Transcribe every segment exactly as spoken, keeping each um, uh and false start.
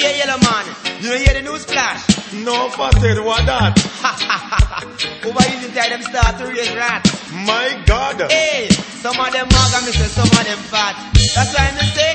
Yeah, yellow man. You don't hear the news flash? No, Fathead, what that? Over evening time, them start to raise rats. My God. Hey, some of them mug and me say some of them fat. That's why me say,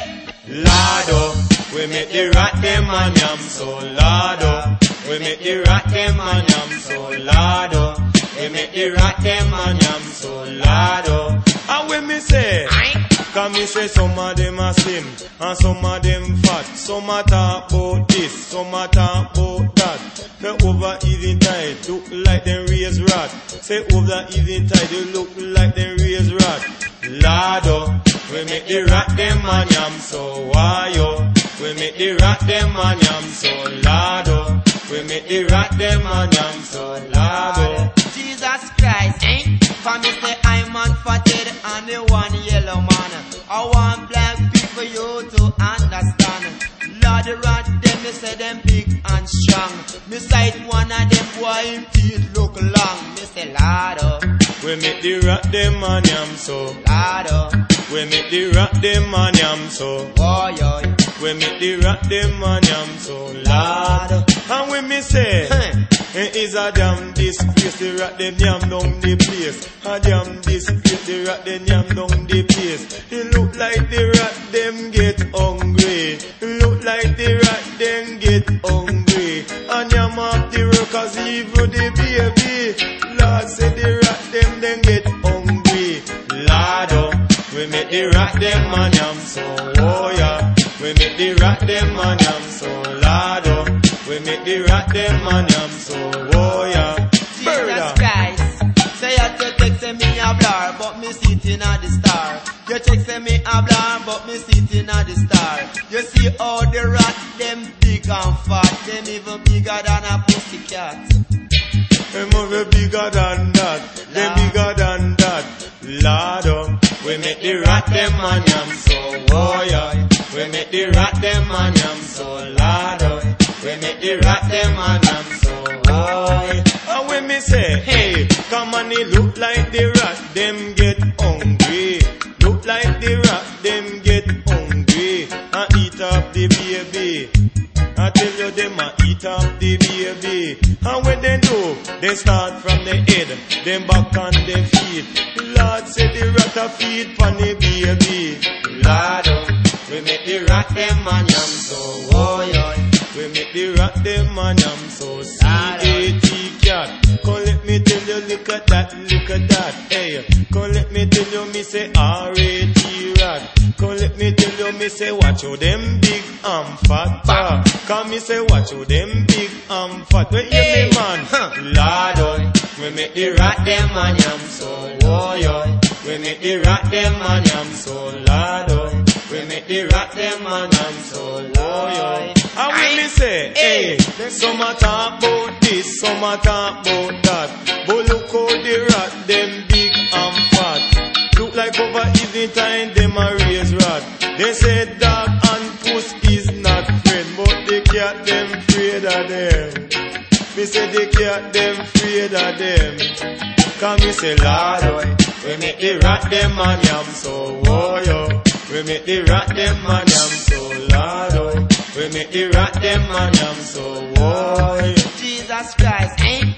Lado, we make the rat them and yam so Lado. We make the rat them and yam so Lado. We make the rat them and yam so Lado. And when me say, can me say some of them are slim and some of them fat. Some a talk about this, some a talk about that. Say over evening tide look like them raise rat. Say over evening tide they look like them raise rat. Lado, we make the rat them and yam so why yo? We make the rat them and yam so Lado. We make the rat them and yam so Lado. Jesus Christ, eh? For me say I'm unfatted and the one yellow man. I want black people you to understand. Lord the rat them me say them big and strong. Me sight one of them boy him teeth look long. Me say Lado, we make the rat them and yam so Lado, we make the rat them and yam so oh yo. We make the rat them and yam so Lado. And when me say it is a damn disgrace, the rat them yam down the place. A damn disgrace, the rat them yam down the place. It look like the rat them get hungry. It look like the rat them get hungry. And yam up the workers even the baby. Lord say the rat them then get hungry. Lado, we make the rat them and yam so oh yeah. We make the rat them and yam so Lado. We make the rat them and yam so oh yeah. Jesus Christ, say you to text me a blur, but me sitting at the star. You text me a blur, but me sitting at the star. You see how the rat them big and fat, them even bigger than a pussycat. Them even bigger than that, them bigger than that. Lado, we make the rat them and yam so oh yeah. We make the rat them and yam so Lado. We make the rat them and yam so oh. And when me say, hey, come on, it look like the rat them get hungry. Look like the rat them get hungry and eat up the baby. I tell you them a eat up the baby. And when they do, they start from the head, then back on their feet. Lord say the rat a feed pon the baby. Lord, we make the rat them and yam so oh yeah. We make the rat them and yam so C A T cat. Come let me tell you, look at that, look at that. Hey, come let me tell you, me say R A T rat. Come let me tell you, me say watch out them big and fat. Ah, come me say watch out them big and fat. Where you me man? Huh. Lord, we make the rat them and yam so oh yeah. We make the rat them and yam so Lord. We make the rat them and yam so loyal. And when me say, hey, some a talk about this, some a talk about that. But look how the rat them big and fat. Look like over evening time them a raise rat. They say dog and puss is not friend, but the cat them afraid of them. Me say the cat them afraid of them. Cause me say Lord, we make the rat them and yam so oh yo. We make the rat them and yam so Lord. We make the rat them and yam so oh. Jesus Christ, eh?